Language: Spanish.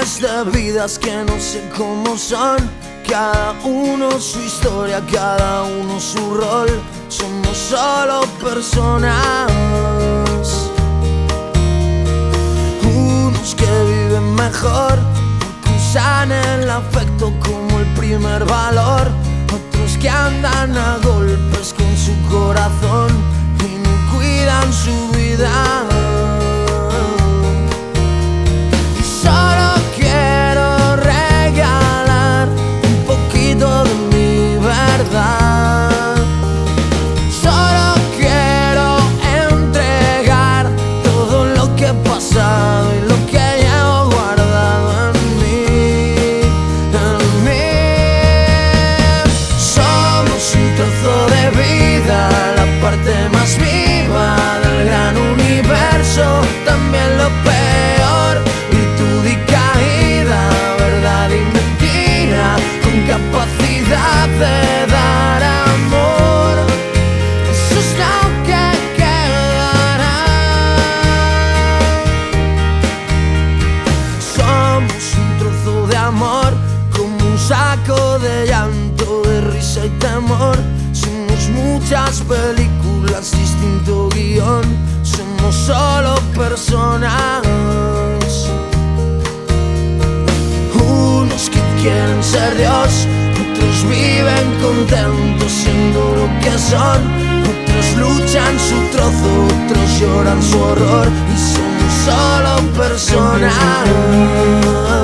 miles de vidas que no sé cómo son. Cada uno su historia, cada uno su rol. Somos solo personas. Unos que viven mejor porque usan el afecto como el primer valor. Otros que andan a golpes con su corazón y no cuidan su vida. También lo peor, virtud y caída, verdad y mentira, con capacidad de dar amor. Eso es lo que quedará. Somos un trozo de amor, como un saco de llanto, de risa y temor. Somos muchas películas, distinto guión. Somos solo personas. Unos que quieren ser Dios, otros viven contentos siendo lo que son. Otros luchan su trozo, otros lloran su horror. Y somos solo personas.